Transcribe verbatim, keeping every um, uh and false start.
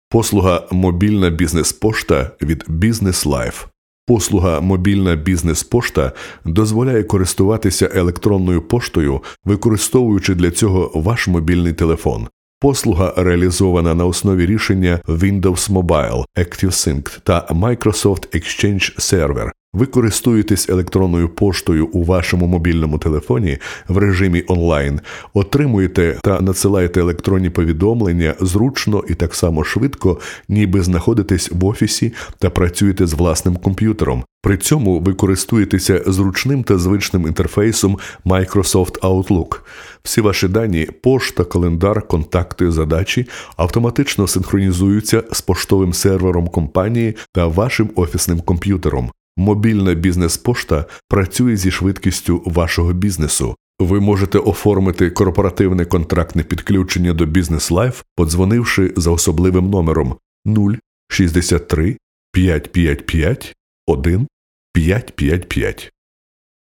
Послуга «Мобільна бізнес-пошта» від Business Life. Послуга «Мобільна бізнес-пошта» дозволяє користуватися електронною поштою, використовуючи для цього ваш мобільний телефон. Послуга реалізована на основі рішення Windows Mobile, ActiveSync та Microsoft Exchange Server. Ви користуєтесь електронною поштою у вашому мобільному телефоні в режимі онлайн, отримуєте та надсилаєте електронні повідомлення зручно і так само швидко, ніби знаходитесь в офісі та працюєте з власним комп'ютером. При цьому ви користуєтеся зручним та звичним інтерфейсом Microsoft Outlook. Всі ваші дані – пошта, календар, контакти, задачі – автоматично синхронізуються з поштовим сервером компанії та вашим офісним комп'ютером. Мобільна бізнес-пошта працює зі швидкістю вашого бізнесу. Ви можете оформити корпоративне контрактне підключення до Business Life, подзвонивши за особливим номером нуль шістдесят три п'ятсот п'ятдесят п'ять один п'ятсот п'ятдесят п'ять.